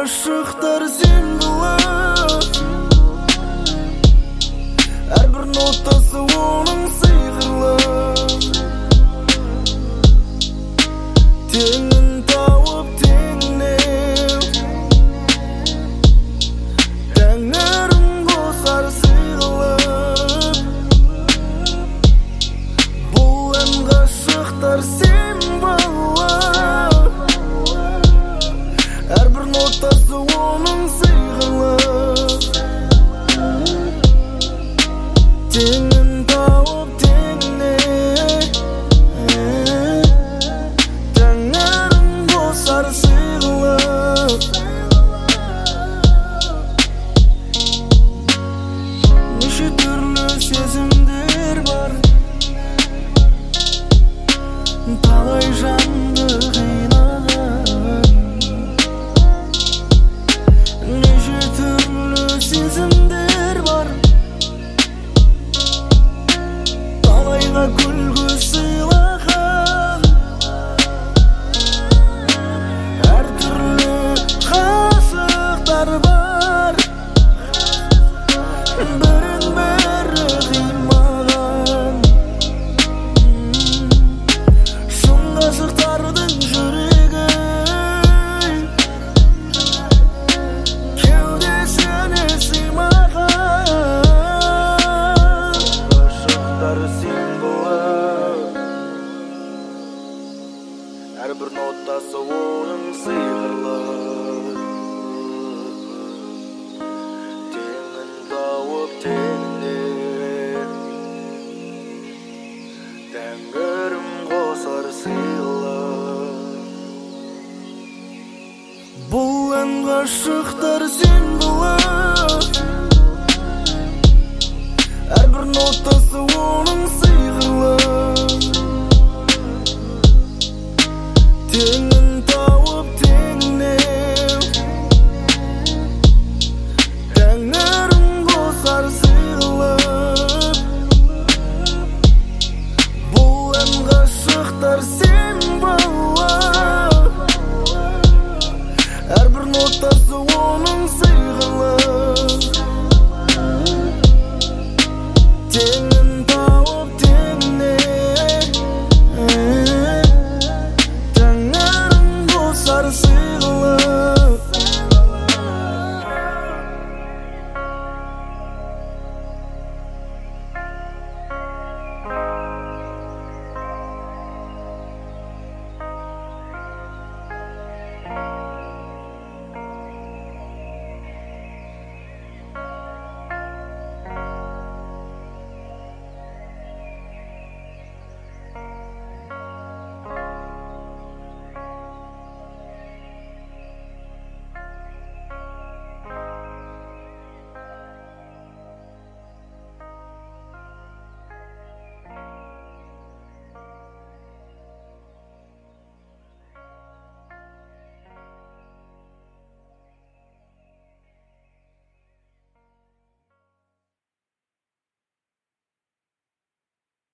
ғашықтар сен қылып, әрбір нотасы оның сиқырлы. Теңін тауып теңіне тәңірім қосар сыйлап. Бұл ән ғашықтар сен қылып, әрбір нотасы оның сиқырлы. Теңін тауып теңіне тәңірім қосар сыйлап. Неше түрлі сезімдер бар, талай жанды қинаған. Неше түрлі сезімдер бар, талайға күлкі сыйлаған. Әртүрлі ғашықтар бар, бірін бірі қимаған. Шын ғашықтардың жүрегі кеудесіне сыймаған. Ғашықтар сен болып, әрбір нотасы оның сиқырлы. Теңін тауып теңіне тәңірім қосар сыйлап. Бұл ән ғашықтар сен қылып, әрбір нотасы